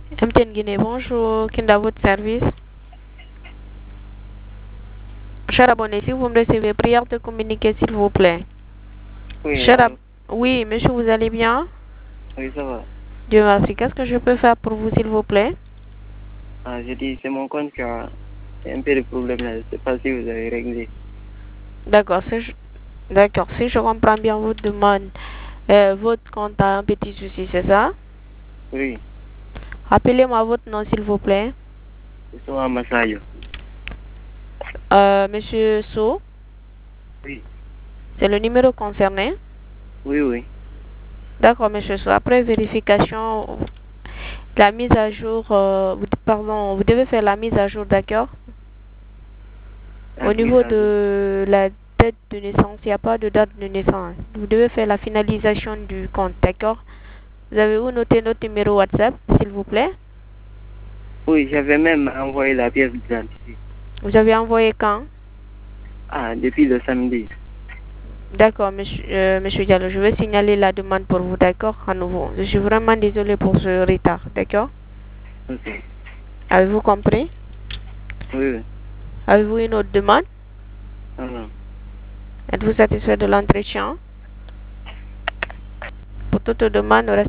MTN Guinée, bonjour. Qui est à votre service? Cher abonné, si vous me recevez, prière de communiquer, s'il vous plaît. Oui, Cher allô? Oui, monsieur, vous allez bien? Oui, ça va. Dieu merci. Qu'est-ce que je peux faire pour vous, s'il vous plaît? Ah, j'ai dit, c'est mon compte qui a un peu de problème là. Je ne sais pas si vous avez réglé. D'accord, d'accord. Si je comprends bien votre demande, votre compte a un petit souci, c'est ça? Oui, Rappelez-moi votre nom, s'il vous plaît. c'est sur Massayo. Monsieur So, Oui, c'est le numéro concerné. oui, oui. D'accord, monsieur So. Après vérification, la mise à jour, pardon, vous devez faire la mise à jour, d'accord? La Au mise niveau à jour. de la date de naissance, il n'y a pas de date de naissance. Vous devez faire la finalisation du compte, d'accord? Vous avez où noter notre numéro WhatsApp, s'il vous plaît? Oui, j'avais même envoyé la pièce d'identité. Vous avez envoyé quand? Ah, depuis le samedi. D'accord, monsieur Diallo, je vais signaler la demande pour vous, d'accord? À nouveau. Je suis vraiment désolé pour ce retard, d'accord? Ok. Avez-vous compris? Oui, oui. Avez-vous une autre demande? Ah, non. Êtes-vous satisfait de l'entretien? Pour toute demande,